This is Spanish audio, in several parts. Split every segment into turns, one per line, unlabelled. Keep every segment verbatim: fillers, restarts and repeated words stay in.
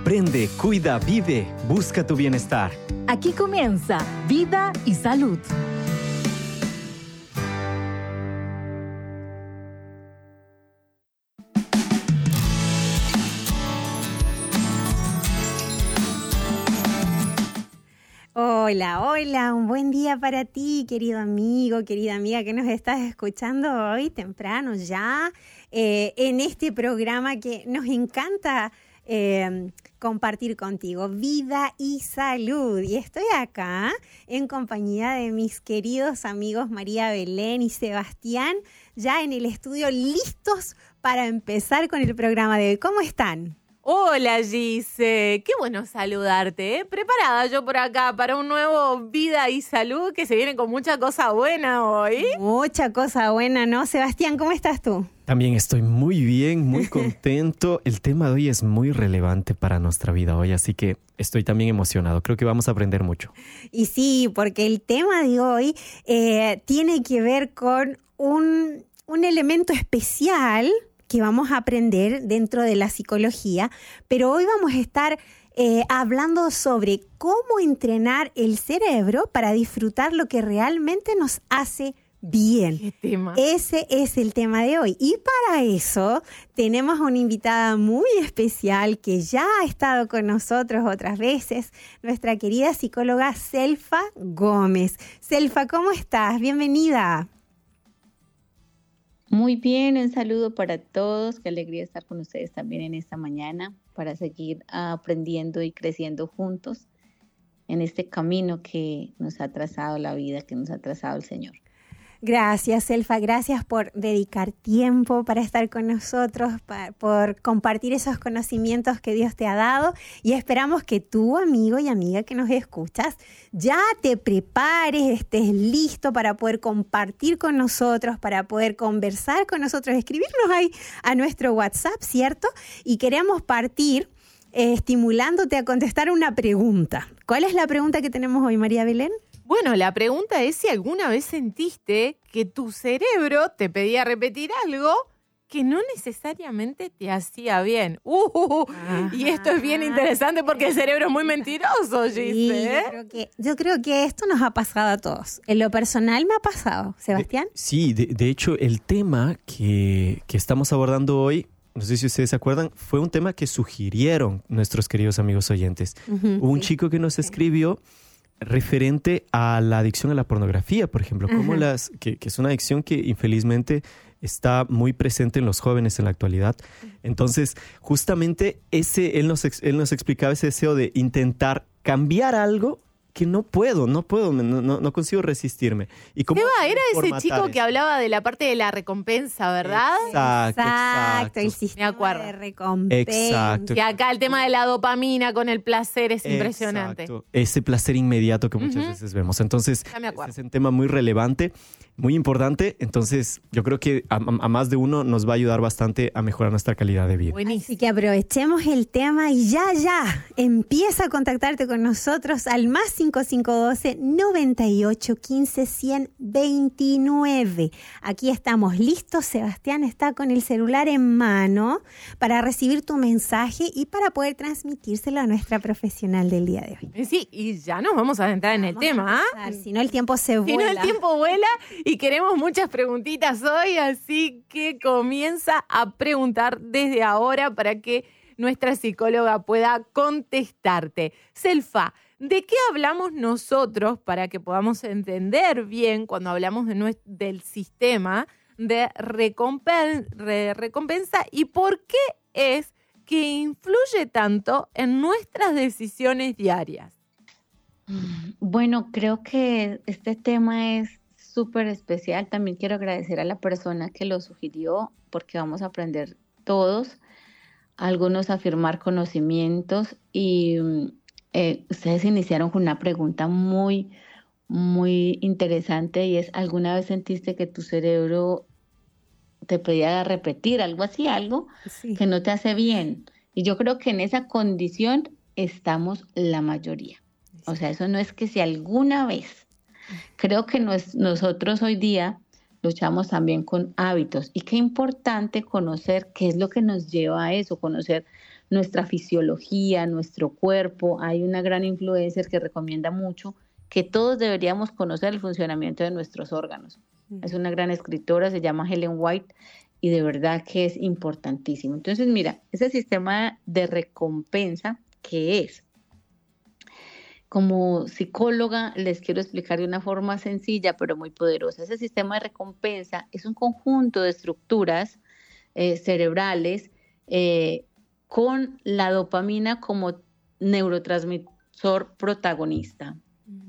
Aprende, cuida, vive, busca tu bienestar.
Aquí comienza Vida y Salud.
Hola, hola, un buen día para ti, querido amigo, querida amiga que nos estás escuchando hoy temprano ya eh, en este programa que nos encanta eh, compartir contigo, Vida y Salud. Y estoy acá en compañía de mis queridos amigos María Belén y Sebastián, ya en el estudio listos para empezar con el programa de hoy. ¿Cómo están?
Hola Gise, qué bueno saludarte, ¿eh? Preparada yo por acá para un nuevo Vida y Salud que se viene con mucha cosa buena hoy.
Mucha cosa buena, ¿no? Sebastián, ¿cómo estás tú?
También estoy muy bien, muy contento. El tema de hoy es muy relevante para nuestra vida hoy, así que estoy también emocionado. Creo que vamos a aprender mucho.
Y sí, porque el tema de hoy eh, tiene que ver con un, un elemento especial que vamos a aprender dentro de la psicología, pero hoy vamos a estar eh, hablando sobre cómo entrenar el cerebro para disfrutar lo que realmente nos hace bien.
¿Qué tema?
Ese es el tema de hoy. Y para eso tenemos una invitada muy especial que ya ha estado con nosotros otras veces, nuestra querida psicóloga Selfa Gómez. Selfa, ¿cómo estás? Bienvenida.
Muy bien, un saludo para todos. Qué alegría estar con ustedes también en esta mañana para seguir aprendiendo y creciendo juntos en este camino que nos ha trazado la vida, que nos ha trazado el Señor.
Gracias, Selfa. Gracias por dedicar tiempo para estar con nosotros, para, por compartir esos conocimientos que Dios te ha dado. Y esperamos que tú, amigo y amiga que nos escuchas, ya te prepares, estés listo para poder compartir con nosotros, para poder conversar con nosotros, escribirnos ahí a nuestro WhatsApp, ¿cierto? Y queremos partir eh, estimulándote a contestar una pregunta. ¿Cuál es la pregunta que tenemos hoy, María Belén?
Bueno, la pregunta es si alguna vez sentiste que tu cerebro te pedía repetir algo que no necesariamente te hacía bien. Uh, y esto es bien interesante porque el cerebro es muy mentiroso, Gise.
Sí, yo creo que, yo creo que esto nos ha pasado a todos. En lo personal me ha pasado. ¿Sebastián?
De, sí, de, de hecho, el tema que, que estamos abordando hoy, no sé si ustedes se acuerdan, fue un tema que sugirieron nuestros queridos amigos oyentes. Uh-huh, Hubo un sí. chico que nos escribió referente a la adicción a la pornografía, por ejemplo, como uh-huh. las que, que es una adicción que infelizmente está muy presente en los jóvenes en la actualidad. Entonces, justamente ese él nos él nos explicaba ese deseo de intentar cambiar algo que no puedo, no puedo, no, no, no consigo resistirme. Y cómo
Seba, era ese chico que hablaba de la parte de la recompensa, ¿verdad?
Exacto, exacto.
Exacto, el sistema
Me acuerdo.
de recompensa.
Exacto.
Que acá el tema de la dopamina con el placer es impresionante.
Exacto. Ese placer inmediato que muchas uh-huh. veces vemos. Entonces, es un tema muy relevante, muy importante. Entonces, yo creo que a, a más de uno nos va a ayudar bastante a mejorar nuestra calidad de vida.
Buenísimo. Así que aprovechemos el tema y ya, ya, empieza a contactarte con nosotros al más cinco cinco uno dos, noventa y ocho, quince, ciento veintinueve. Aquí estamos listos. Sebastián está con el celular en mano para recibir tu mensaje y para poder transmitírselo a nuestra profesional del día de hoy.
Sí, y ya nos vamos a adentrar en el tema. ¿Ah?
Si no, el tiempo se vuela.
Si no, el tiempo vuela y queremos muchas preguntitas hoy, así que comienza a preguntar desde ahora para que nuestra psicóloga pueda contestarte. Selfa, ¿de qué hablamos nosotros para que podamos entender bien cuando hablamos de nuestro, del sistema de recompensa, de recompensa y por qué es que influye tanto en nuestras decisiones diarias?
Bueno, creo que este tema es súper especial. También quiero agradecer a la persona que lo sugirió porque vamos a aprender todos, algunos a afirmar conocimientos y eh, ustedes iniciaron con una pregunta muy, muy interesante y es, ¿alguna vez sentiste que tu cerebro te pedía repetir algo así, algo sí. que no te hace bien? Y yo creo que en esa condición estamos la mayoría. O sea, eso no es que si alguna vez. Creo que nos, nosotros hoy día luchamos también con hábitos. Y qué importante conocer qué es lo que nos lleva a eso, conocer nuestra fisiología, nuestro cuerpo. Hay una gran influencer que recomienda mucho que todos deberíamos conocer el funcionamiento de nuestros órganos. Uh-huh. Es una gran escritora, se llama Ellen White, y de verdad que es importantísimo. Entonces, mira, ese sistema de recompensa, ¿qué es? Como psicóloga les quiero explicar de una forma sencilla pero muy poderosa. Ese sistema de recompensa es un conjunto de estructuras eh, cerebrales eh, con la dopamina como neurotransmisor protagonista.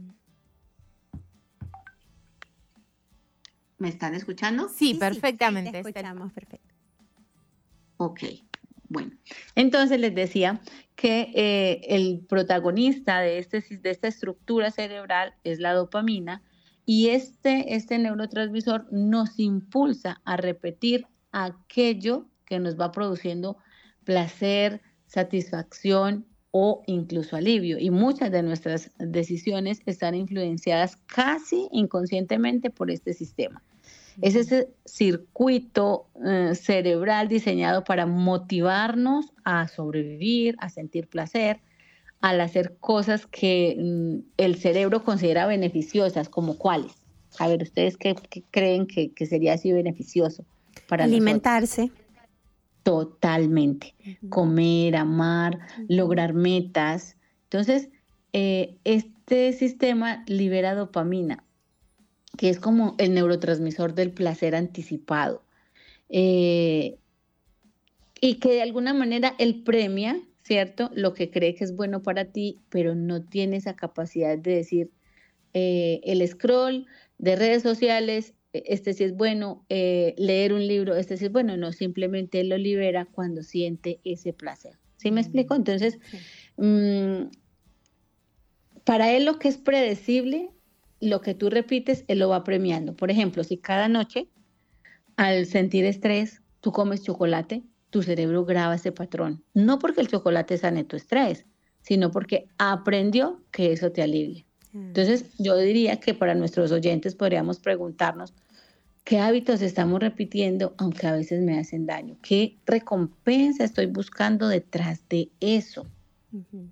¿Me están escuchando?
Sí, sí perfectamente.
Sí, te escuchamos, perfecto.
Ok, bueno. Entonces les decía que eh, el protagonista de, este, de esta estructura cerebral es la dopamina, y este, este neurotransmisor nos impulsa a repetir aquello que nos va produciendo placer, satisfacción o incluso alivio. Y muchas de nuestras decisiones están influenciadas casi inconscientemente por este sistema. Es ese circuito eh, cerebral diseñado para motivarnos a sobrevivir, a sentir placer, al hacer cosas que mm, el cerebro considera beneficiosas, como cuáles. A ver, ¿ustedes qué, qué creen que, que sería así beneficioso para
alimentarse?
Nosotros? Totalmente. Uh-huh. Comer, amar, uh-huh. lograr metas. Entonces, eh, este sistema libera dopamina, que es como el neurotransmisor del placer anticipado, eh, y que de alguna manera él premia, ¿cierto?, lo que cree que es bueno para ti, pero no tiene esa capacidad de decir, eh, el scroll de redes sociales, este sí es bueno, eh, leer un libro, este sí es bueno, no, simplemente él lo libera cuando siente ese placer. ¿Sí me explico? Entonces, sí. mmm, para él lo que es predecible, lo que tú repites, él lo va premiando. Por ejemplo, si cada noche, al sentir estrés, tú comes chocolate, tu cerebro graba ese patrón. No porque el chocolate sane tu estrés, sino porque aprendió que eso te alivia. Entonces, yo diría que para nuestros oyentes podríamos preguntarnos qué hábitos estamos repitiendo, aunque a veces me hacen daño. ¿Qué recompensa estoy buscando detrás de eso?
Uh-huh.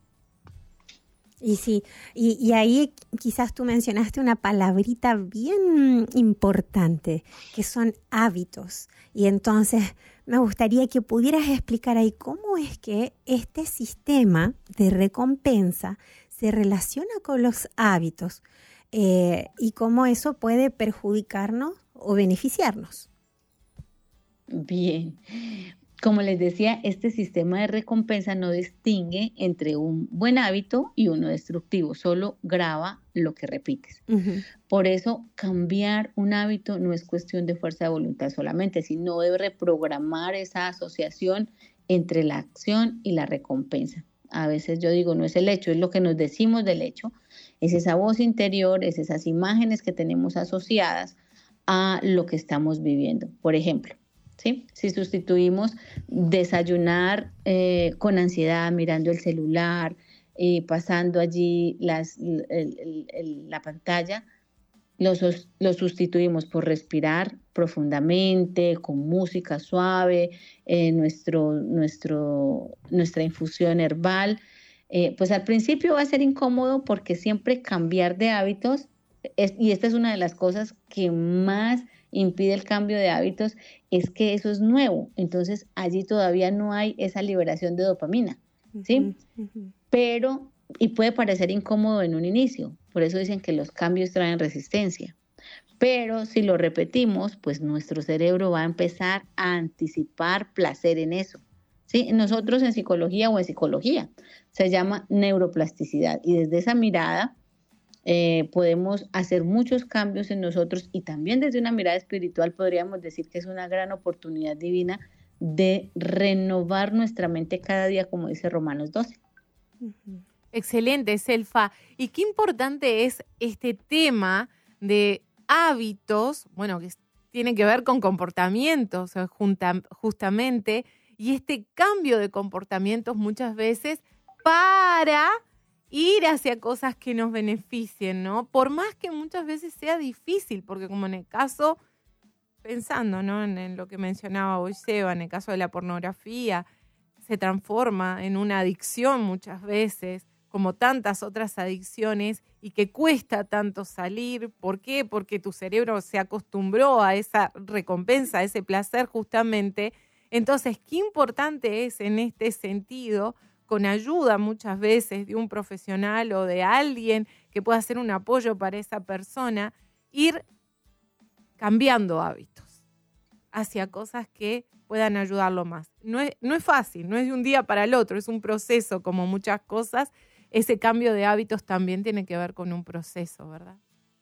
Y sí, y, y ahí quizás tú mencionaste una palabrita bien importante, que son hábitos. Y entonces me gustaría que pudieras explicar ahí cómo es que este sistema de recompensa se relaciona con los hábitos eh, y cómo eso puede perjudicarnos o beneficiarnos.
Bien. Como les decía, este sistema de recompensa no distingue entre un buen hábito y uno destructivo, solo graba lo que repites. Uh-huh. Por eso, cambiar un hábito no es cuestión de fuerza de voluntad solamente, sino de reprogramar esa asociación entre la acción y la recompensa. A veces yo digo, no es el hecho, es lo que nos decimos del hecho, es esa voz interior, es esas imágenes que tenemos asociadas a lo que estamos viviendo. Por ejemplo, ¿sí? Si sustituimos desayunar eh, con ansiedad, mirando el celular, eh, pasando allí las, el, el, el, la pantalla, lo, lo sustituimos por respirar profundamente, con música suave, eh, nuestro, nuestro, nuestra infusión herbal. Eh, pues al principio va a ser incómodo porque siempre cambiar de hábitos, es, y esta es una de las cosas que más impide el cambio de hábitos, es que eso es nuevo, entonces allí todavía no hay esa liberación de dopamina, ¿sí? Uh-huh, uh-huh. Pero, y puede parecer incómodo en un inicio, por eso dicen que los cambios traen resistencia, pero si lo repetimos, pues nuestro cerebro va a empezar a anticipar placer en eso, ¿sí? Nosotros en psicología o en psicología se llama neuroplasticidad, y desde esa mirada Eh, podemos hacer muchos cambios en nosotros, y también desde una mirada espiritual podríamos decir que es una gran oportunidad divina de renovar nuestra mente cada día, como dice Romanos doce.
Excelente, Selfa. Y qué importante es este tema de hábitos, bueno, que tiene que ver con comportamientos junta, justamente, y este cambio de comportamientos muchas veces para ir hacia cosas que nos beneficien, ¿no? Por más que muchas veces sea difícil, porque como en el caso pensando, ¿no? en, en lo que mencionaba hoy Seba, en el caso de la pornografía, se transforma en una adicción muchas veces, como tantas otras adicciones, y que cuesta tanto salir. ¿Por qué? Porque tu cerebro se acostumbró a esa recompensa, a ese placer justamente. Entonces, qué importante es en este sentido, con ayuda muchas veces de un profesional o de alguien que pueda ser un apoyo para esa persona, ir cambiando hábitos hacia cosas que puedan ayudarlo más. No es, no es fácil, no es de un día para el otro, es un proceso como muchas cosas. Ese cambio de hábitos también tiene que ver con un proceso, ¿verdad?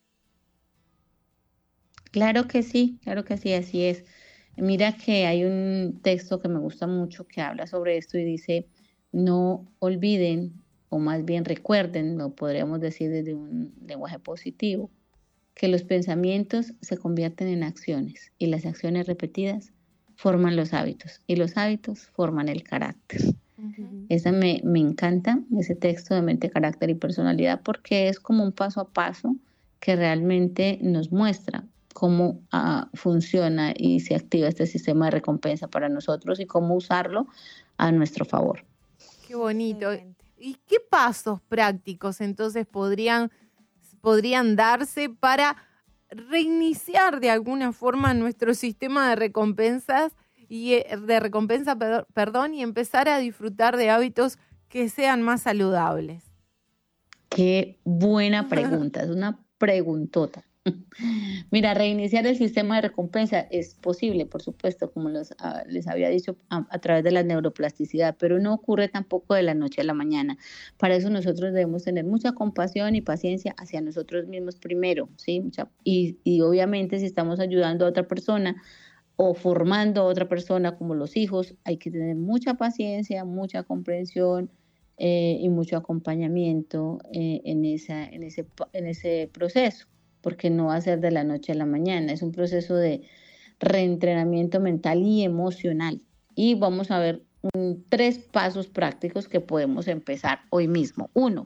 Claro que sí, claro que sí, así es. Mira que hay un texto que me gusta mucho que habla sobre esto y dice, no olviden, o más bien recuerden, lo podríamos decir desde un lenguaje positivo, que los pensamientos se convierten en acciones y las acciones repetidas forman los hábitos y los hábitos forman el carácter. Uh-huh. Esa me, me encanta, ese texto de mente, carácter y personalidad, porque es como un paso a paso que realmente nos muestra cómo uh, funciona y se activa este sistema de recompensa para nosotros y cómo usarlo a nuestro favor.
Qué bonito. ¿Y qué pasos prácticos entonces podrían, podrían darse para reiniciar de alguna forma nuestro sistema de recompensas y de recompensa, perdón, y empezar a disfrutar de hábitos que sean más saludables?
Qué buena pregunta, es una preguntota. Mira, reiniciar el sistema de recompensa es posible, por supuesto, como los, uh, les había dicho, a, a través de la neuroplasticidad, pero no ocurre tampoco de la noche a la mañana. Para eso nosotros debemos tener mucha compasión y paciencia hacia nosotros mismos primero, ¿sí? Mucha, y, y obviamente si estamos ayudando a otra persona o formando a otra persona como los hijos, hay que tener mucha paciencia, mucha comprensión eh, y mucho acompañamiento eh, en, esa, en, ese, en ese proceso, porque no va a ser de la noche a la mañana, es un proceso de reentrenamiento mental y emocional. Y vamos a ver un, tres pasos prácticos que podemos empezar hoy mismo. Uno,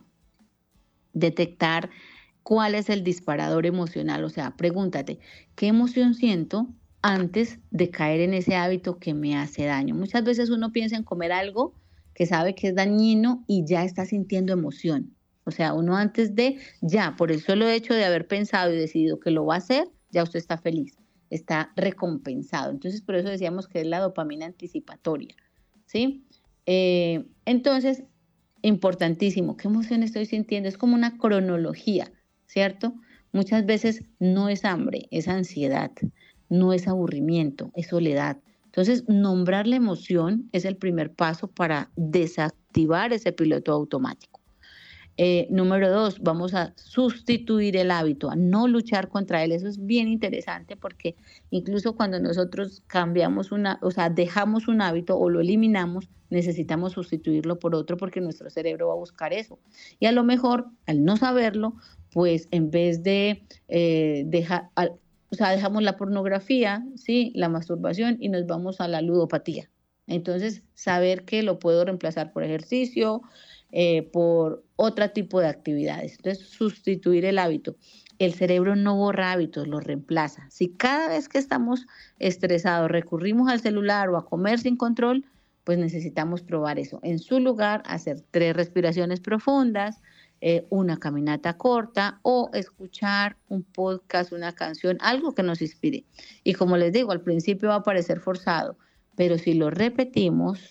detectar cuál es el disparador emocional, o sea, pregúntate, ¿qué emoción siento antes de caer en ese hábito que me hace daño? Muchas veces uno piensa en comer algo que sabe que es dañino y ya está sintiendo emoción. O sea, uno antes de, ya, por el solo hecho de haber pensado y decidido que lo va a hacer, ya usted está feliz, está recompensado. Entonces, por eso decíamos que es la dopamina anticipatoria, ¿sí? Eh, entonces, importantísimo, ¿qué emoción estoy sintiendo? Es como una cronología, ¿cierto? Muchas veces no es hambre, es ansiedad, no es aburrimiento, es soledad. Entonces, nombrar la emoción es el primer paso para desactivar ese piloto automático. Eh, número dos, vamos a sustituir el hábito, a no luchar contra él. Eso es bien interesante porque incluso cuando nosotros cambiamos una, o sea, dejamos un hábito o lo eliminamos, necesitamos sustituirlo por otro porque nuestro cerebro va a buscar eso. Y a lo mejor, al no saberlo, pues en vez de eh, dejar, al, o sea, dejamos la pornografía, ¿sí? La masturbación y nos vamos a la ludopatía. Entonces, saber que lo puedo reemplazar por ejercicio, Eh, por otro tipo de actividades. Entonces, sustituir el hábito. El cerebro no borra hábitos, los reemplaza. Si cada vez que estamos estresados recurrimos al celular o a comer sin control, pues necesitamos probar eso. En su lugar, hacer tres respiraciones profundas, eh, una caminata corta o escuchar un podcast, una canción, algo que nos inspire. Y como les digo, al principio va a parecer forzado, pero si lo repetimos,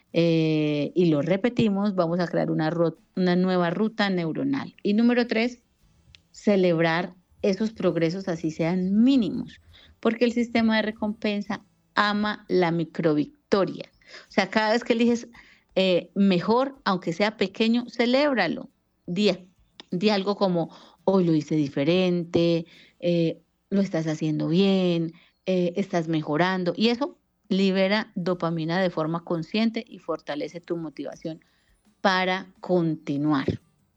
Eh, y lo repetimos, vamos a crear una, ro- una nueva ruta neuronal. Y número tres, celebrar esos progresos así sean mínimos, porque el sistema de recompensa ama la microvictoria. O sea, cada vez que eliges eh, mejor, aunque sea pequeño, celébralo. Di, di algo como, hoy lo hice diferente, eh, lo estás haciendo bien, eh, estás mejorando, y eso libera dopamina de forma consciente y fortalece tu motivación para continuar.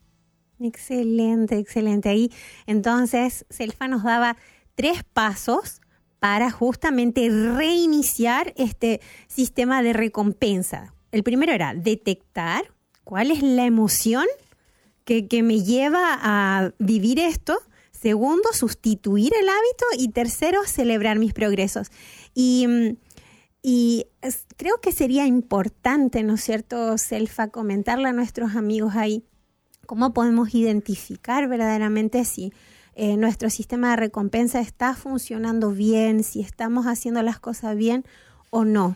Excelente, excelente. Ahí entonces Selfa nos daba tres pasos para justamente reiniciar este sistema de recompensa. El primero era detectar cuál es la emoción que, que me lleva a vivir esto, Segundo, sustituir el hábito. Y tercero, celebrar mis progresos. Y, y es, creo que sería importante, ¿no es cierto, Selfa, comentarle a nuestros amigos ahí cómo podemos identificar verdaderamente si eh, nuestro sistema de recompensa está funcionando bien, si estamos haciendo las cosas bien o no.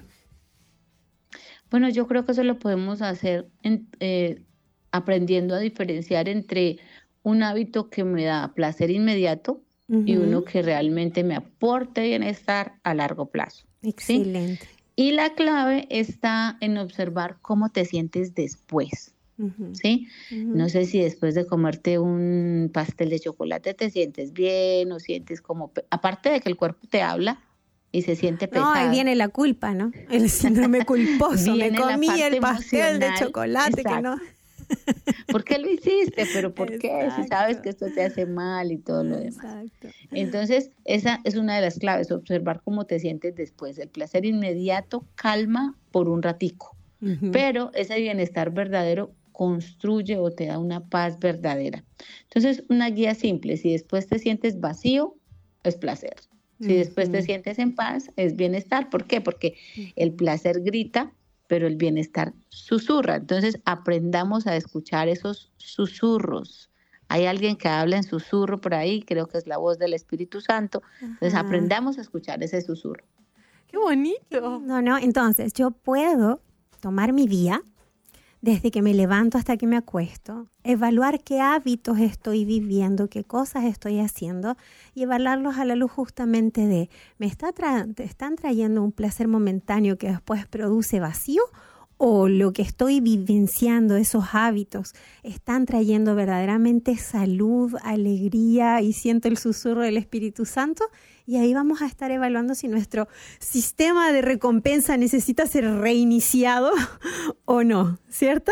Bueno, yo creo que eso lo podemos hacer en, eh, aprendiendo a diferenciar entre un hábito que me da placer inmediato uh-huh. y uno que realmente me aporte bienestar a largo plazo.
Excelente.
¿Sí? Y la clave está en observar cómo te sientes después. Uh-huh. ¿Sí? Uh-huh. No sé si después de comerte un pastel de chocolate te sientes bien o sientes como... Aparte de que el cuerpo te habla, y se siente pesado.
No, ahí viene la culpa, ¿no? El síndrome culposo. Me comí el pastel de chocolate. Exacto. Que no...
¿Por qué lo hiciste? ¿Pero por Exacto. qué? Si sabes que esto te hace mal y todo lo demás. Exacto. Entonces, esa es una de las claves, observar cómo te sientes después. El placer inmediato calma por un ratico, uh-huh. pero ese bienestar verdadero construye o te da una paz verdadera. Entonces, una guía simple, si después te sientes vacío, es placer. Si después te sientes en paz, es bienestar. ¿Por qué? Porque el placer grita, pero el bienestar susurra. Entonces, aprendamos a escuchar esos susurros. Hay alguien que habla en susurro por ahí, creo que es la voz del Espíritu Santo. Entonces, Ajá. aprendamos a escuchar ese susurro.
¡Qué bonito!
No, no, entonces, yo puedo tomar mi día, desde que me levanto hasta que me acuesto, evaluar qué hábitos estoy viviendo, qué cosas estoy haciendo y evaluarlos a la luz justamente de, ¿me está tra- te están trayendo un placer momentáneo que después produce vacío? ¿O lo que estoy vivenciando, esos hábitos, están trayendo verdaderamente salud, alegría y siento el susurro del Espíritu Santo? Y ahí vamos a estar evaluando si nuestro sistema de recompensa necesita ser reiniciado o no, ¿cierto?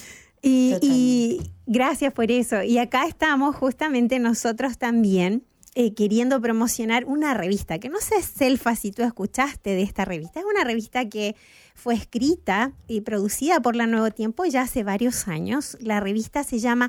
Y, y gracias por eso. Y acá estamos justamente nosotros también eh, queriendo promocionar una revista, que no sé, Selfa, si tú escuchaste de esta revista. Es una revista que fue escrita y producida por La Nuevo Tiempo ya hace varios años. La revista se llama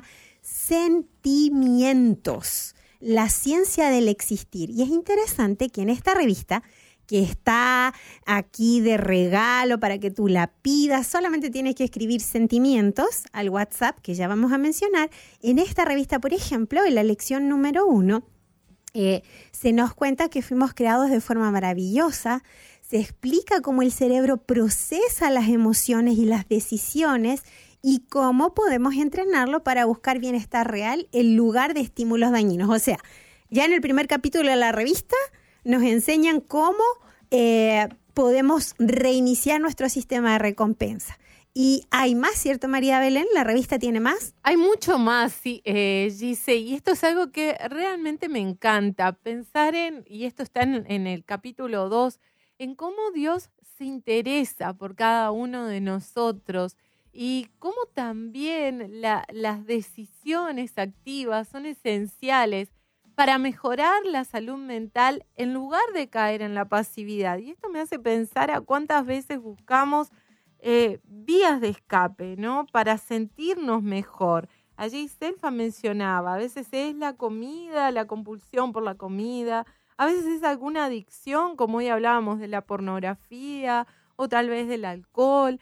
Sentimientos, la ciencia del existir. Y es interesante que en esta revista, que está aquí de regalo para que tú la pidas, solamente tienes que escribir sentimientos al WhatsApp, que ya vamos a mencionar. En esta revista, por ejemplo, en la lección número uno, eh, se nos cuenta que fuimos creados de forma maravillosa. Se explica cómo el cerebro procesa las emociones y las decisiones y cómo podemos entrenarlo para buscar bienestar real en lugar de estímulos dañinos. O sea, ya en el primer capítulo de la revista nos enseñan cómo eh, podemos reiniciar nuestro sistema de recompensa. Y hay más, ¿cierto, María Belén? ¿La revista tiene más?
Hay mucho más, sí, eh, Gise. Y esto es algo que realmente me encanta. Pensar en, y esto está en, en el capítulo dos, en cómo Dios se interesa por cada uno de nosotros y cómo también la, las decisiones activas son esenciales para mejorar la salud mental en lugar de caer en la pasividad. Y esto me hace pensar a cuántas veces buscamos eh, vías de escape, ¿no? Para sentirnos mejor. Allí Selfa mencionaba, a veces es la comida, la compulsión por la comida, a veces es alguna adicción, como hoy hablábamos de la pornografía o tal vez del alcohol.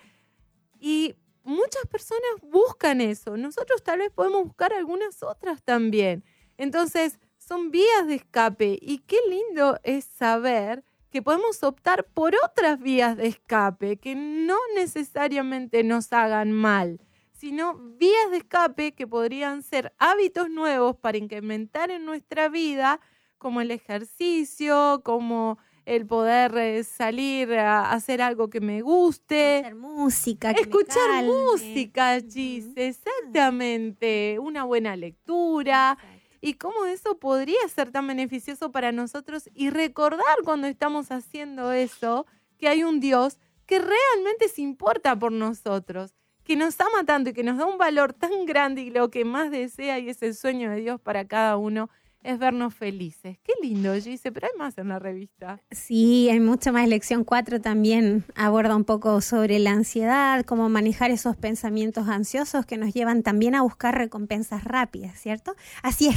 Y muchas personas buscan eso. Nosotros tal vez podemos buscar algunas otras también. Entonces, son vías de escape. Y qué lindo es saber que podemos optar por otras vías de escape que no necesariamente nos hagan mal, sino vías de escape que podrían ser hábitos nuevos para incrementar en nuestra vida, como el ejercicio, como el poder eh, salir a hacer algo que me guste.
Escuchar música. Que
Escuchar
me calme.
música, Gis, uh-huh. exactamente. Una buena lectura. Exacto. Y cómo eso podría ser tan beneficioso para nosotros y recordar cuando estamos haciendo eso que hay un Dios que realmente se importa por nosotros, que nos ama tanto y que nos da un valor tan grande y lo que más desea y es el sueño de Dios para cada uno es vernos felices. Qué lindo, Gise, pero hay más en la revista.
Sí, hay mucho más. Lección cuatro también aborda un poco sobre la ansiedad, cómo manejar esos pensamientos ansiosos que nos llevan también a buscar recompensas rápidas, ¿cierto? Así es que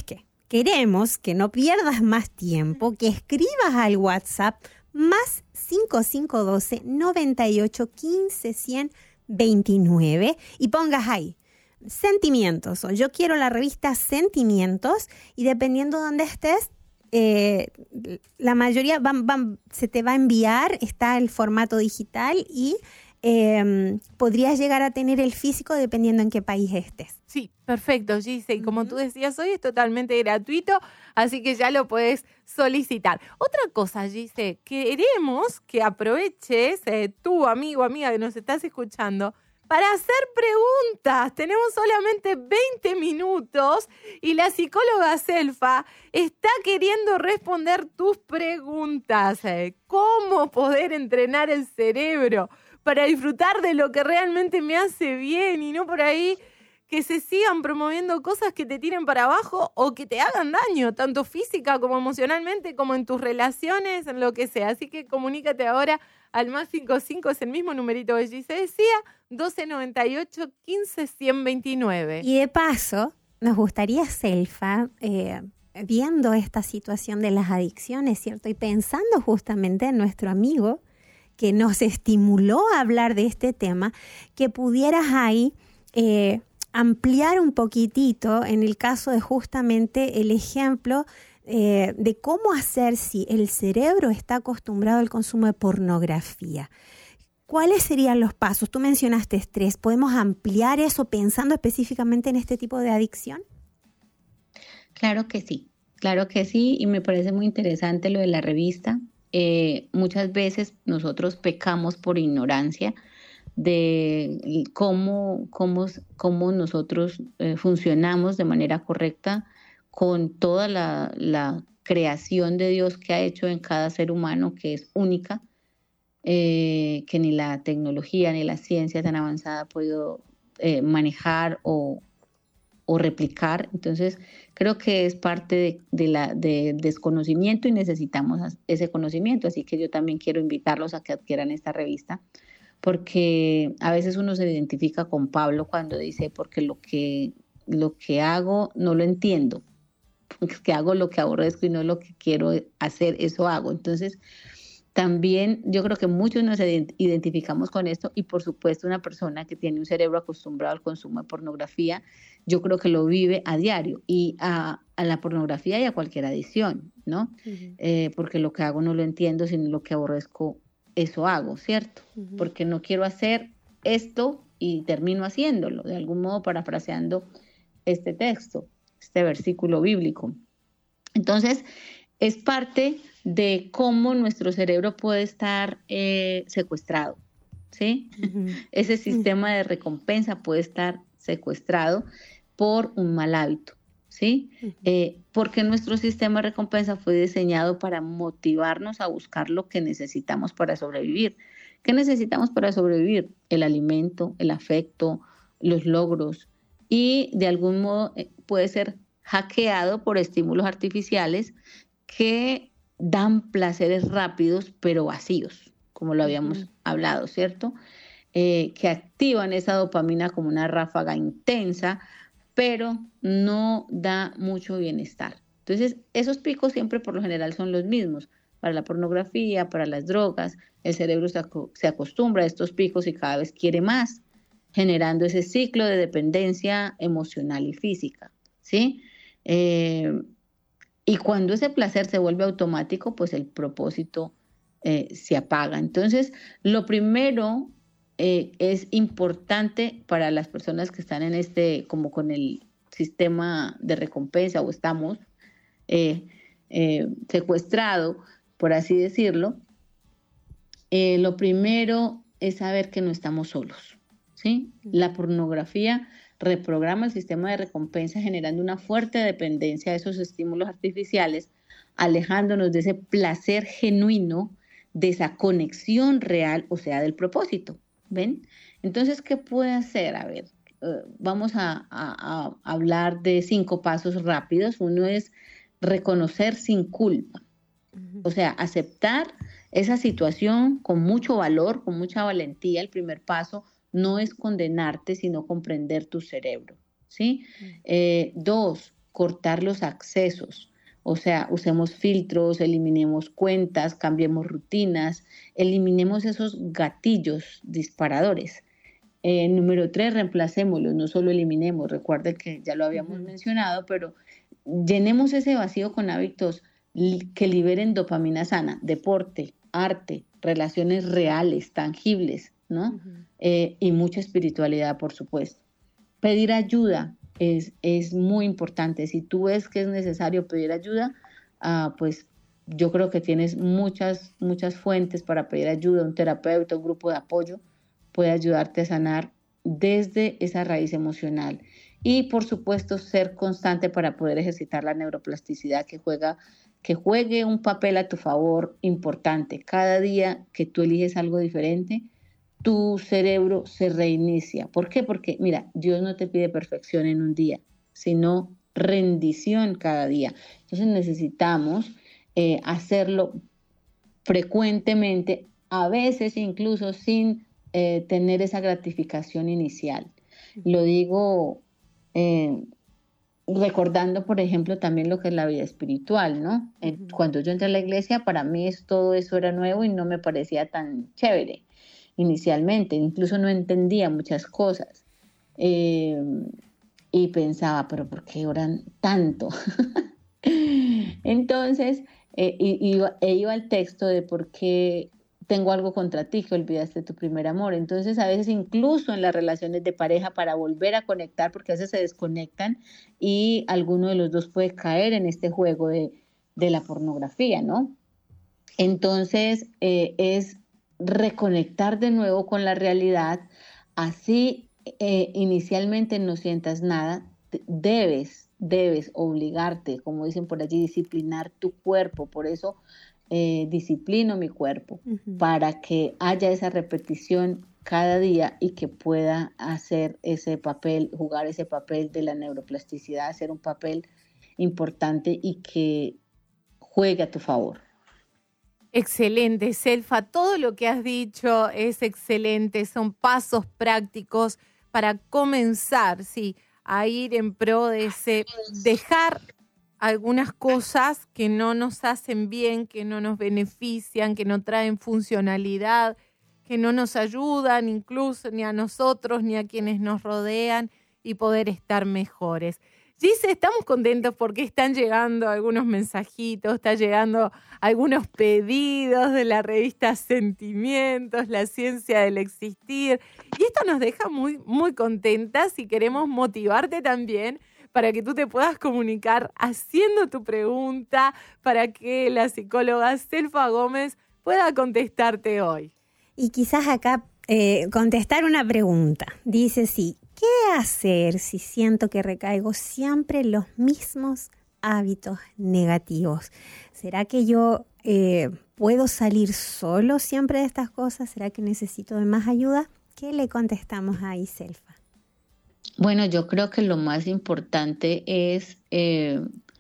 queremos que no pierdas más tiempo, que escribas al WhatsApp más cinco cinco uno dos, noventa y ocho, quince, cien, veintinueve y pongas ahí Sentimientos, o yo quiero la revista Sentimientos, y dependiendo de dónde estés, eh, la mayoría van, van, se te va a enviar, está el formato digital y eh, podrías llegar a tener el físico dependiendo en qué país estés.
Sí, perfecto, Gise. Y como tú decías hoy, es totalmente gratuito, así que ya lo puedes solicitar. Otra cosa, Gise, queremos que aproveches, eh, tú, amigo, amiga que nos estás escuchando, para hacer preguntas. Tenemos solamente veinte minutos y la psicóloga Selfa está queriendo responder tus preguntas. ¿Cómo poder entrenar el cerebro para disfrutar de lo que realmente me hace bien y no por ahí que se sigan promoviendo cosas que te tiren para abajo o que te hagan daño, tanto física como emocionalmente, como en tus relaciones, en lo que sea? Así que comunícate ahora al más cincuenta y cinco, es el mismo numerito que Gise decía, doce noventa y ocho, quince, cien veintinueve.
Y de paso, nos gustaría, Selfa, eh, viendo esta situación de las adicciones, ¿cierto? Y pensando justamente en nuestro amigo que nos estimuló a hablar de este tema, que pudieras ahí eh, ampliar un poquitito en el caso de justamente el ejemplo Eh, de cómo hacer si el cerebro está acostumbrado al consumo de pornografía. ¿Cuáles serían los pasos? Tú mencionaste estrés. ¿Podemos ampliar eso pensando específicamente en este tipo de adicción?
Claro que sí, claro que sí, y me parece muy interesante lo de la revista. Eh, muchas veces nosotros pecamos por ignorancia de cómo, cómo, cómo nosotros eh, funcionamos de manera correcta con toda la, la creación de Dios que ha hecho en cada ser humano, que es única, eh, que ni la tecnología ni la ciencia tan avanzada ha podido eh, manejar o, o replicar. Entonces, creo que es parte de, de la de desconocimiento y necesitamos ese conocimiento. Así que yo también quiero invitarlos a que adquieran esta revista, porque a veces uno se identifica con Pablo cuando dice, porque lo que, lo que hago no lo entiendo. Que hago lo que aborrezco y no lo que quiero hacer, eso hago. Entonces, también yo creo que muchos nos identificamos con esto, y por supuesto una persona que tiene un cerebro acostumbrado al consumo de pornografía, yo creo que lo vive a diario, y a, a la pornografía y a cualquier adicción, ¿no? Uh-huh. Eh, porque lo que hago no lo entiendo, sino lo que aborrezco, eso hago, ¿cierto? Uh-huh. Porque no quiero hacer esto y termino haciéndolo, de algún modo parafraseando este texto, este versículo bíblico. Entonces, es parte de cómo nuestro cerebro puede estar eh, secuestrado, ¿sí? Uh-huh. Ese sistema de recompensa puede estar secuestrado por un mal hábito, ¿sí? Uh-huh. Eh, porque nuestro sistema de recompensa fue diseñado para motivarnos a buscar lo que necesitamos para sobrevivir. ¿Qué necesitamos para sobrevivir? El alimento, el afecto, los logros, y de algún modo puede ser hackeado por estímulos artificiales que dan placeres rápidos pero vacíos, como lo habíamos uh-huh. hablado, ¿cierto? Eh, que activan esa dopamina como una ráfaga intensa, pero no da mucho bienestar. Entonces, esos picos siempre por lo general son los mismos. Para la pornografía, para las drogas, el cerebro se, ac- se acostumbra a estos picos y cada vez quiere más, generando ese ciclo de dependencia emocional y física, ¿sí? Eh, y cuando ese placer se vuelve automático, pues el propósito eh, se apaga. Entonces, lo primero eh, es importante para las personas que están en este, como con el sistema de recompensa o estamos eh, eh, secuestrado, por así decirlo, eh, lo primero es saber que no estamos solos, ¿sí? La pornografía reprograma el sistema de recompensa generando una fuerte dependencia de esos estímulos artificiales, alejándonos de ese placer genuino, de esa conexión real, o sea, del propósito, ¿ven? Entonces, ¿qué puede hacer? A ver, uh, vamos a, a, a hablar de cinco pasos rápidos. Uno es reconocer sin culpa, uh-huh. o sea, aceptar esa situación con mucho valor, con mucha valentía. El primer paso no es condenarte, sino comprender tu cerebro, ¿sí? Uh-huh. Eh, dos, cortar los accesos. O sea, usemos filtros, eliminemos cuentas, cambiemos rutinas, eliminemos esos gatillos disparadores. Eh, número tres, reemplacémoslos, no solo eliminemos. Recuerden que ya lo habíamos uh-huh. mencionado, pero llenemos ese vacío con hábitos li- que liberen dopamina sana, deporte, arte, relaciones reales, tangibles, ¿no? Uh-huh. Eh, y mucha espiritualidad, por supuesto. Pedir ayuda es, es muy importante. Si tú ves que es necesario pedir ayuda, uh, pues yo creo que tienes muchas, muchas fuentes para pedir ayuda. Un terapeuta, un grupo de apoyo puede ayudarte a sanar desde esa raíz emocional. Y, por supuesto, ser constante para poder ejercitar la neuroplasticidad que juega, que juegue un papel a tu favor importante. Cada día que tú eliges algo diferente, tu cerebro se reinicia. ¿Por qué? Porque, mira, Dios no te pide perfección en un día, sino rendición cada día. Entonces necesitamos eh, hacerlo frecuentemente, a veces incluso sin eh, tener esa gratificación inicial. Lo digo eh, recordando, por ejemplo, también lo que es la vida espiritual, ¿no? Eh, uh-huh. Cuando yo entré a la iglesia, para mí es, todo eso era nuevo y no me parecía tan chévere inicialmente, incluso no entendía muchas cosas eh, y pensaba, pero ¿por qué oran tanto? Entonces, eh, iba, e iba al texto de por qué tengo algo contra ti, que olvidaste tu primer amor. Entonces, a veces incluso en las relaciones de pareja, para volver a conectar, porque a veces se desconectan y alguno de los dos puede caer en este juego de, de la pornografía, ¿no? Entonces, eh, es reconectar de nuevo con la realidad, así eh, inicialmente no sientas nada, debes, debes obligarte, como dicen por allí, disciplinar tu cuerpo. Por eso eh, disciplino mi cuerpo, uh-huh. para que haya esa repetición cada día y que pueda hacer ese papel, jugar ese papel de la neuroplasticidad, hacer un papel importante y que juegue a tu favor.
Excelente, Selfa. Todo lo que has dicho es excelente. Son pasos prácticos para comenzar, sí, a ir en pro de ese, dejar algunas cosas que no nos hacen bien, que no nos benefician, que no traen funcionalidad, que no nos ayudan incluso ni a nosotros ni a quienes nos rodean, y poder estar mejores. Gise, estamos contentos porque están llegando algunos mensajitos, están llegando algunos pedidos de la revista Sentimientos, La Ciencia del Existir, y esto nos deja muy, muy contentas y queremos motivarte también para que tú te puedas comunicar haciendo tu pregunta, para que la psicóloga Selfa Gómez pueda contestarte hoy.
Y quizás acá eh, contestar una pregunta. Dice, sí, ¿qué hacer si siento que recaigo siempre en los mismos hábitos negativos? ¿Será que yo eh, puedo salir solo siempre de estas cosas? ¿Será que necesito de más ayuda? ¿Qué le contestamos ahí, Selfa?
Bueno, yo creo que lo más importante es eh,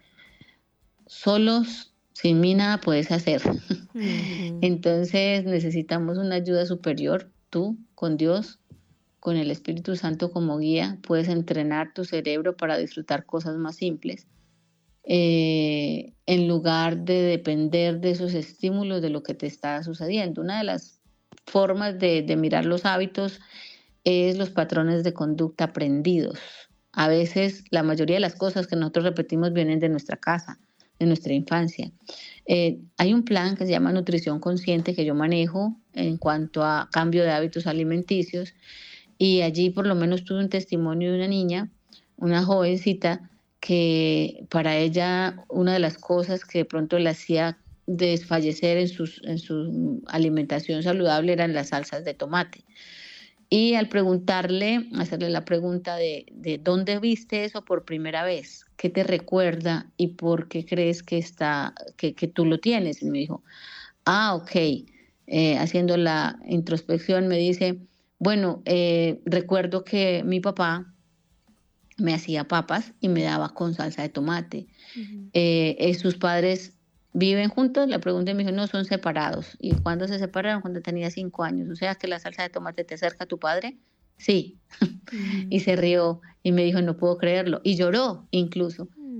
solos, sin mí nada puedes hacer. Uh-huh. Entonces necesitamos una ayuda superior, tú con Dios, con el Espíritu Santo como guía. Puedes entrenar tu cerebro para disfrutar cosas más simples, eh, en lugar de depender de esos estímulos de lo que te está sucediendo. Una de las formas de, de mirar los hábitos es los patrones de conducta aprendidos. A veces la mayoría de las cosas que nosotros repetimos vienen de nuestra casa, de nuestra infancia. Eh, hay un plan que se llama Nutrición Consciente que yo manejo en cuanto a cambio de hábitos alimenticios, y allí por lo menos tuve un testimonio de una niña, una jovencita, que para ella una de las cosas que de pronto le hacía desfallecer en, sus, en su alimentación saludable eran las salsas de tomate. Y al preguntarle, hacerle la pregunta de, de ¿dónde viste eso por primera vez? ¿Qué te recuerda y por qué crees que, está, que, que tú lo tienes? Y me dijo, ah, ok. Eh, haciendo la introspección me dice, bueno, eh, recuerdo que mi papá me hacía papas y me daba con salsa de tomate. Uh-huh. Eh, eh, sus padres ¿viven juntos? Le pregunté y me dijo, no, son separados. ¿Y cuándo se separaron? Cuando tenía cinco años. O sea, que la salsa de tomate te acerca a tu padre. Sí. Mm. Y se rió y me dijo, no puedo creerlo. Y lloró incluso. Mm.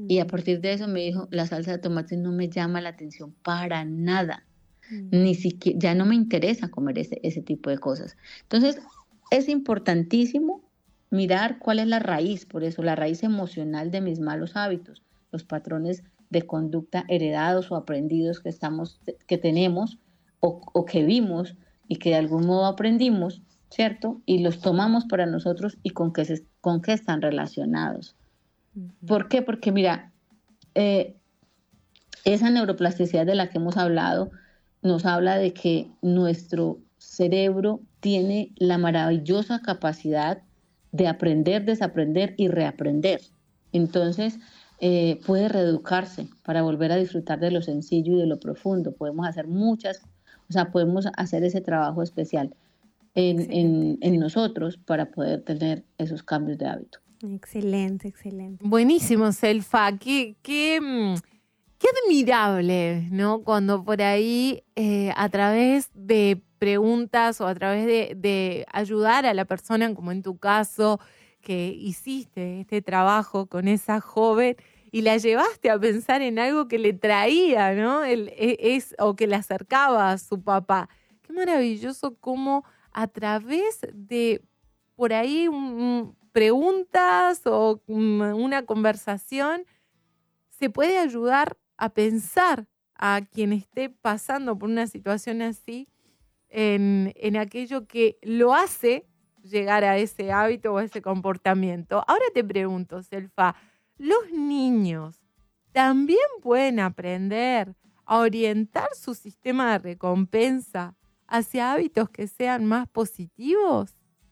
Y a partir de eso me dijo, la salsa de tomate no me llama la atención para nada. Ni siquiera, ya no me interesa comer ese, ese tipo de cosas. Entonces, es importantísimo mirar cuál es la raíz, por eso la raíz emocional de mis malos hábitos, los patrones de conducta heredados o aprendidos que, estamos, que tenemos o, o que vimos y que de algún modo aprendimos, ¿cierto? Y los tomamos para nosotros y con qué, se, con qué están relacionados. Uh-huh. ¿Por qué? Porque mira, eh, esa neuroplasticidad de la que hemos hablado nos habla de que nuestro cerebro tiene la maravillosa capacidad de aprender, desaprender y reaprender. Entonces, eh, puede reeducarse para volver a disfrutar de lo sencillo y de lo profundo. Podemos hacer muchas, o sea, podemos hacer ese trabajo especial en, en, en nosotros para poder tener esos cambios de hábito.
Excelente, excelente.
Buenísimo, Selfa. Qué, qué, qué admirable, ¿no? Cuando por ahí, eh, a través de preguntas o a través de, de ayudar a la persona, como en tu caso, que hiciste este trabajo con esa joven y la llevaste a pensar en algo que le traía, ¿no? El, es, o que le acercaba a su papá. Qué maravilloso cómo a través de por ahí un, preguntas o una conversación se puede ayudar a pensar a quien esté pasando por una situación así en, en aquello que lo hace llegar a ese hábito o a ese comportamiento. Ahora te pregunto, Selfa, ¿los niños también pueden aprender a orientar su sistema de recompensa hacia hábitos que sean más positivos?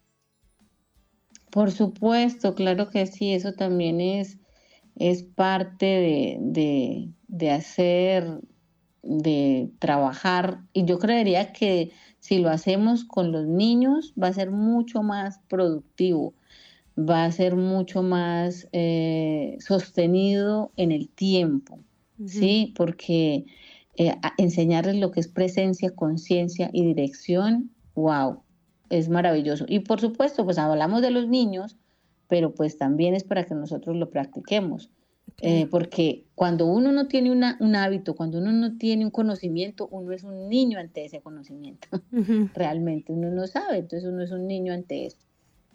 Por supuesto, claro que sí, eso también es, es parte de, de, de hacer, de trabajar, y yo creería que si lo hacemos con los niños va a ser mucho más productivo, va a ser mucho más eh, sostenido en el tiempo, uh-huh. ¿sí? Porque eh, enseñarles lo que es presencia, conciencia y dirección, wow, es maravilloso. Y por supuesto, pues hablamos de los niños, pero pues también es para que nosotros lo practiquemos. Eh, porque cuando uno no tiene una, un hábito, cuando uno no tiene un conocimiento, uno es un niño ante ese conocimiento. Uh-huh. Realmente uno no sabe, entonces uno es un niño ante eso.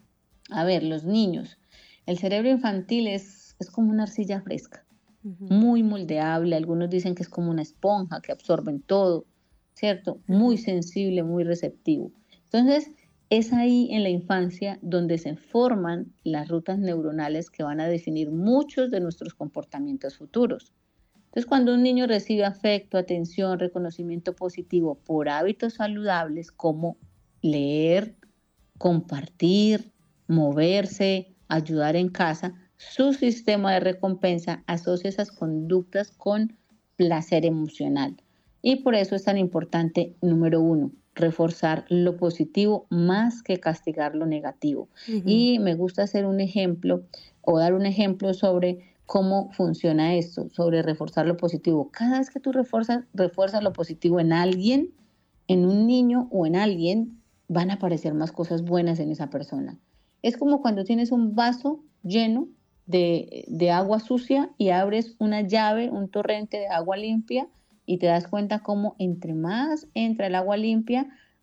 A ver, los niños, el cerebro infantil es, es como una arcilla fresca, uh-huh. muy moldeable, algunos dicen que es como una esponja que absorben todo, ¿cierto? Muy sensible, muy receptivo. Entonces, es ahí en la infancia donde se forman las rutas neuronales que van a definir muchos de nuestros comportamientos futuros. Entonces, cuando un niño recibe afecto, atención, reconocimiento positivo por hábitos saludables como leer, compartir, moverse, ayudar en casa, su sistema de recompensa asocia esas conductas con placer emocional. Y por eso es tan importante, número uno, reforzar lo positivo más que castigar lo negativo. Uh-huh. Y me gusta hacer un ejemplo o dar un ejemplo sobre cómo funciona esto, sobre reforzar lo positivo. Cada vez que tú refuerzas, refuerzas lo positivo en alguien, en un niño o en alguien, van a aparecer más cosas buenas en esa persona. Es como cuando tienes un vaso lleno de, de agua sucia y abres una llave, un torrente de agua limpia, y te das cuenta cómo entre más entra el agua limpia,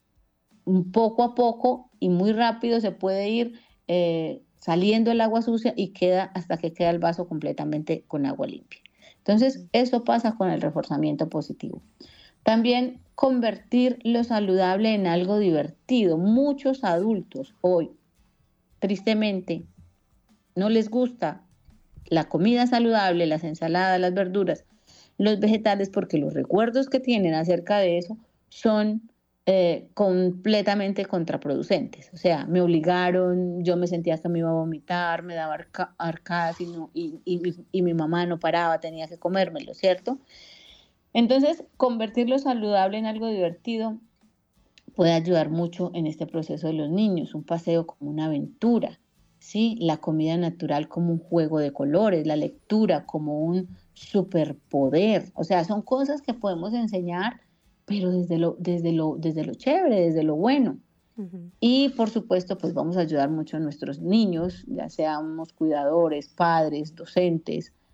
poco a poco y muy rápido se puede ir eh, saliendo el agua sucia y queda hasta que queda el vaso completamente con agua limpia. Entonces, eso pasa con el reforzamiento positivo. También convertir lo saludable en algo divertido. Muchos adultos hoy, tristemente, no les gusta la comida saludable, las ensaladas, las verduras, los vegetales, porque los recuerdos que tienen acerca de eso son eh, completamente contraproducentes. O sea, me obligaron, yo me sentía que me iba a vomitar, me daba arca- arcadas y, no, y, y, y mi mamá no paraba, tenía que comérmelo, ¿cierto? Entonces, convertir lo saludable en algo divertido puede ayudar mucho en este proceso de los niños. Un paseo como una aventura, ¿sí? La comida natural como un juego de colores, la lectura como un superpoder. O sea, son cosas que podemos enseñar, pero desde lo, desde lo, desde lo chévere, desde lo bueno. Uh-huh. Y por supuesto, pues vamos a ayudar mucho a nuestros niños, ya seamos cuidadores, padres, docentes,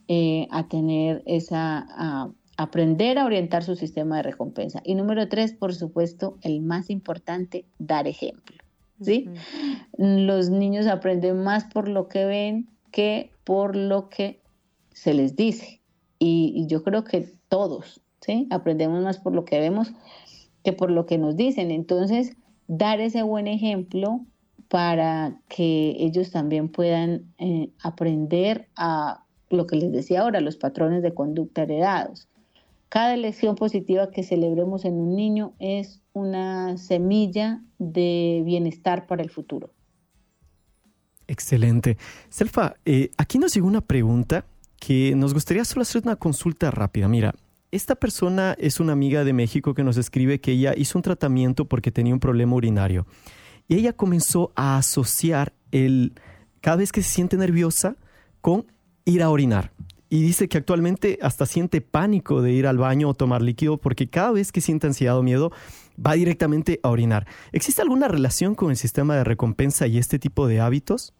eh, a tener esa, a aprender a orientar su sistema de recompensa. Y número tres, por supuesto, el más importante, dar ejemplo, ¿sí? Uh-huh. Los niños aprenden más por lo que ven que por lo que se les dice. Y, y yo creo que todos, ¿sí? Aprendemos más por lo que vemos que por lo que nos dicen. Entonces, dar ese buen ejemplo para que ellos también puedan eh, aprender a lo que les decía ahora, los patrones de conducta heredados. Cada elección positiva que celebremos en un niño es una semilla de bienestar para el futuro.
Excelente. Selfa, eh, aquí nos llegó una pregunta que nos gustaría solo hacer una consulta rápida. Mira, esta persona es una amiga de México que nos escribe que ella hizo un tratamiento porque tenía un problema urinario. Y ella comenzó a asociar el cada vez que se siente nerviosa con ir a orinar. Y dice que actualmente hasta siente pánico de ir al baño o tomar líquido porque cada vez que siente ansiedad o miedo va directamente a orinar. ¿Existe alguna relación con el sistema de recompensa y este tipo de hábitos?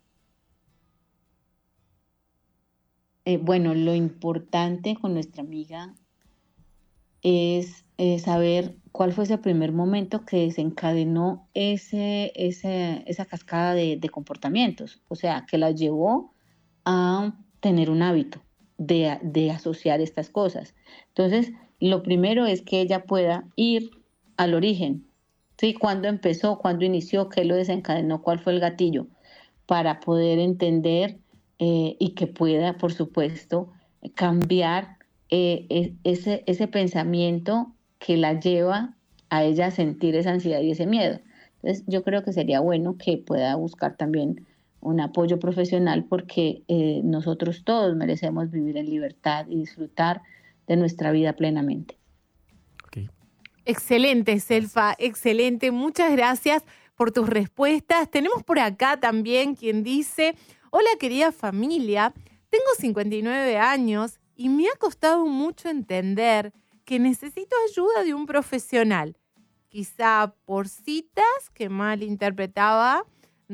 Eh, bueno, lo importante con nuestra amiga es eh, saber cuál fue ese primer momento que desencadenó ese, ese, esa cascada de, de comportamientos. O sea, que la llevó a tener un hábito de, de asociar estas cosas. Entonces, lo primero es que ella pueda ir al origen, ¿sí? ¿Cuándo empezó? ¿Cuándo inició? ¿Qué lo desencadenó? ¿Cuál fue el gatillo? Para poder entender eh, y que pueda, por supuesto, cambiar eh, ese, ese pensamiento que la lleva a ella a sentir esa ansiedad y ese miedo. Entonces, yo creo que sería bueno que pueda buscar también un apoyo profesional porque eh, nosotros todos merecemos vivir en libertad y disfrutar de nuestra vida plenamente.
Okay. Excelente, Selfa, excelente. Muchas gracias por tus respuestas. Tenemos por acá también quien dice: hola querida familia, tengo cincuenta y nueve años y me ha costado mucho entender que necesito ayuda de un profesional. Quizá por citas que mal interpretaba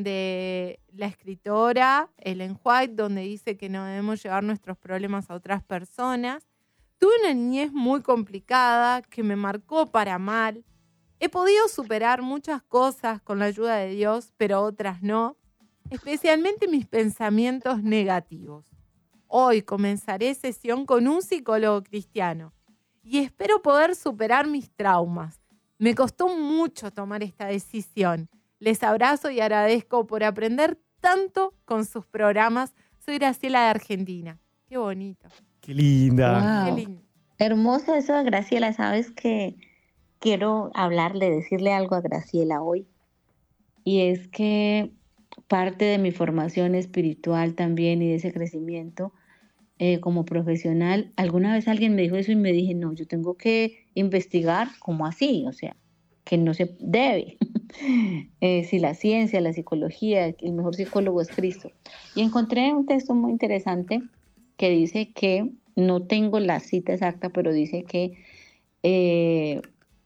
de la escritora Ellen White, donde dice que no debemos llevar nuestros problemas a otras personas. Tuve una niñez muy complicada que me marcó para mal. He podido superar muchas cosas con la ayuda de Dios, pero otras no, especialmente mis pensamientos negativos. Hoy comenzaré sesión con un psicólogo cristiano y espero poder superar mis traumas. Me costó mucho tomar esta decisión. Les abrazo y agradezco por aprender tanto con sus programas. Soy Graciela de Argentina. Qué bonito.
Qué linda.
Wow. Qué lindo. Hermoso eso de Graciela. Sabes que quiero hablarle, decirle algo a Graciela hoy. Y es que parte de mi formación espiritual también y de ese crecimiento eh, como profesional, alguna vez alguien me dijo eso y me dije, no, yo tengo que investigar como así, o sea, que no se debe. Eh, si la ciencia, la psicología, el mejor psicólogo es Cristo. Y encontré un texto muy interesante que dice que, no tengo la cita exacta, pero dice que eh,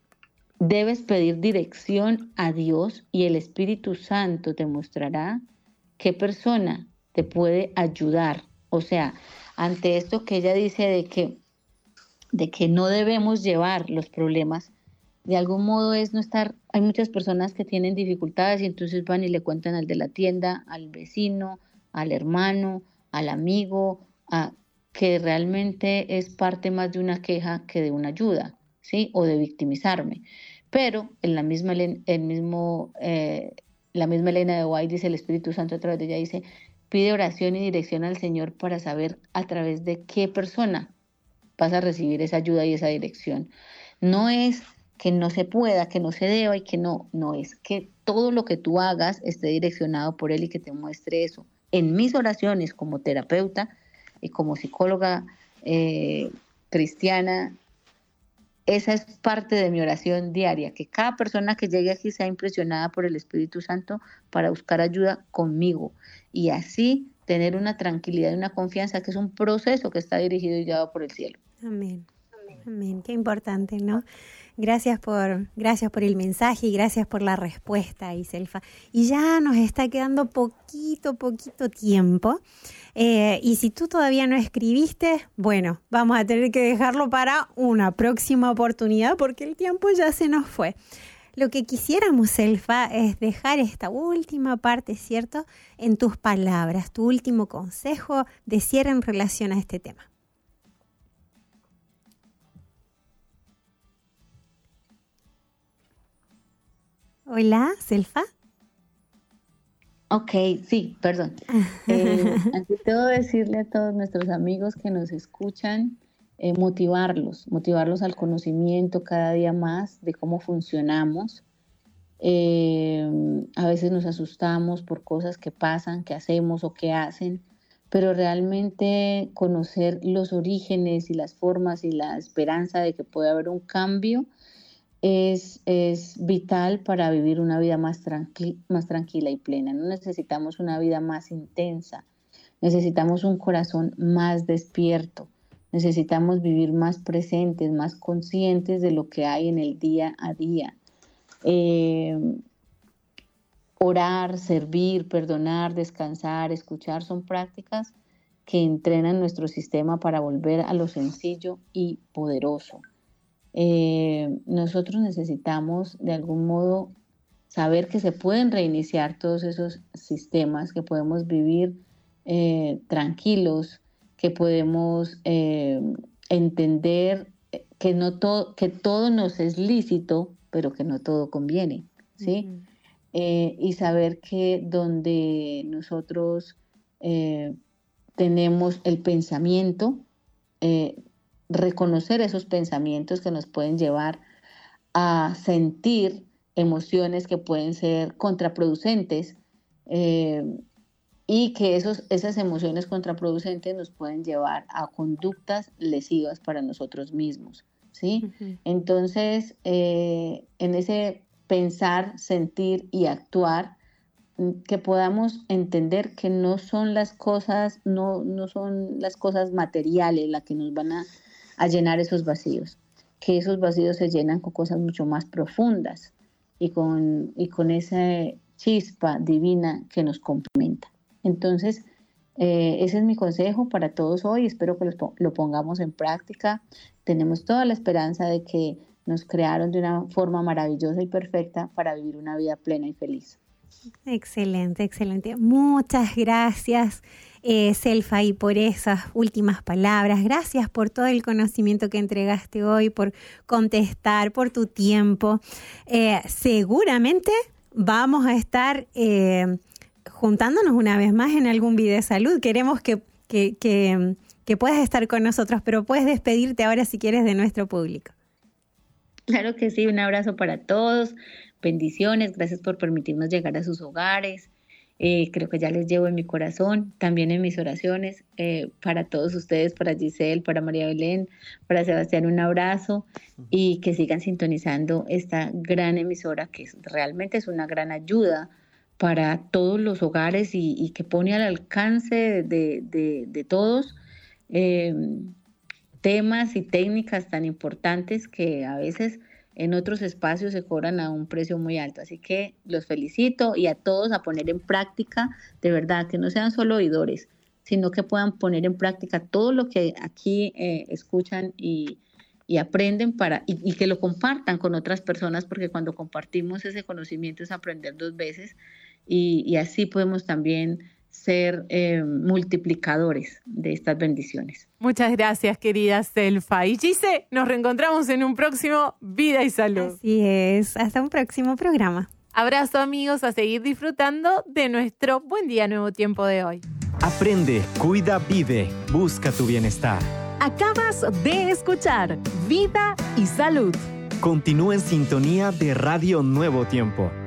debes pedir dirección a Dios y el Espíritu Santo te mostrará qué persona te puede ayudar. O sea, ante esto que ella dice de que, de que no debemos llevar los problemas, de algún modo es no estar, hay muchas personas que tienen dificultades y entonces van y le cuentan al de la tienda, al vecino, al hermano, al amigo, a, que realmente es parte más de una queja que de una ayuda, ¿sí? O de victimizarme. Pero en la misma, el mismo, eh, la misma Elena de White dice, el Espíritu Santo a través de ella dice, pide oración y dirección al Señor para saber a través de qué persona vas a recibir esa ayuda y esa dirección. No es que no se pueda, que no se deba y que no, no es que todo lo que tú hagas esté direccionado por Él y que te muestre eso. En mis oraciones como terapeuta y como psicóloga eh, cristiana, esa es parte de mi oración diaria, que cada persona que llegue aquí sea impresionada por el Espíritu Santo para buscar ayuda conmigo y así tener una tranquilidad y una confianza que es un proceso que está dirigido y llevado por el cielo.
Amén. Amén. Qué importante, ¿no? Gracias por, gracias por el mensaje y gracias por la respuesta, Iselfa. Y ya nos está quedando poquito, poquito tiempo. Eh, y si tú todavía no escribiste, bueno, vamos a tener que dejarlo para una próxima oportunidad porque el tiempo ya se nos fue. Lo que quisiéramos, Selfa, es dejar esta última parte, ¿cierto?, en tus palabras, tu último consejo de cierre en relación a este tema. Hola, Selfa.
Ok, sí, perdón. Eh, ante todo, decirle a todos nuestros amigos que nos escuchan, eh, motivarlos, motivarlos al conocimiento cada día más de cómo funcionamos. Eh, a veces nos asustamos por cosas que pasan, que hacemos o que hacen, pero realmente conocer los orígenes y las formas y la esperanza de que puede haber un cambio Es, es vital para vivir una vida más, tranqui- más tranquila y plena. No necesitamos una vida más intensa, necesitamos un corazón más despierto, necesitamos vivir más presentes, más conscientes de lo que hay en el día a día. Eh, orar, servir, perdonar, descansar, escuchar son prácticas que entrenan nuestro sistema para volver a lo sencillo y poderoso. Eh, nosotros necesitamos de algún modo saber que se pueden reiniciar todos esos sistemas, que podemos vivir eh, tranquilos, que podemos eh, entender que, no to- que todo nos es lícito, pero que no todo conviene, ¿sí? Uh-huh. Eh, y saber que donde nosotros eh, tenemos el pensamiento, eh, reconocer esos pensamientos que nos pueden llevar a sentir emociones que pueden ser contraproducentes eh, y que esos, esas emociones contraproducentes nos pueden llevar a conductas lesivas para nosotros mismos, ¿sí? Uh-huh. Entonces, eh, en ese pensar, sentir y actuar, que podamos entender que no son las cosas, no, no son las cosas materiales las que nos van a a llenar esos vacíos, que esos vacíos se llenan con cosas mucho más profundas y con, y con esa chispa divina que nos complementa. Entonces, eh, ese es mi consejo para todos hoy, espero que lo, lo pongamos en práctica. Tenemos toda la esperanza de que nos crearon de una forma maravillosa y perfecta para vivir una vida plena y feliz.
Excelente, excelente. Muchas gracias, eh, Selfa, y por esas últimas palabras. Gracias por todo el conocimiento que entregaste hoy, por contestar, por tu tiempo. Eh, seguramente vamos a estar eh, juntándonos una vez más en algún video de salud. Queremos que, que, que, que puedas estar con nosotros, pero puedes despedirte ahora si quieres de nuestro público.
Claro que sí, un abrazo para todos. Bendiciones, gracias por permitirnos llegar a sus hogares. Eh, creo que ya les llevo en mi corazón, también en mis oraciones, eh, para todos ustedes, para Giselle, para María Belén, para Sebastián, un abrazo y que sigan sintonizando esta gran emisora que es, realmente es una gran ayuda para todos los hogares y, y que pone al alcance de, de, de todos eh, temas y técnicas tan importantes que a veces en otros espacios se cobran a un precio muy alto. Así que los felicito y a todos a poner en práctica, de verdad, que no sean solo oidores, sino que puedan poner en práctica todo lo que aquí eh, escuchan y, y aprenden para y, y que lo compartan con otras personas, porque cuando compartimos ese conocimiento es aprender dos veces y, y así podemos también ser eh, multiplicadores de estas bendiciones.
Muchas gracias, querida Selfa. Y Gise, nos reencontramos en un próximo Vida y Salud.
Así es, hasta un próximo programa.
Abrazo, amigos, a seguir disfrutando de nuestro Buen Día Nuevo Tiempo de hoy.
Aprende, cuida, vive, busca tu bienestar.
Acabas de escuchar Vida y Salud.
Continúa en sintonía de Radio Nuevo Tiempo.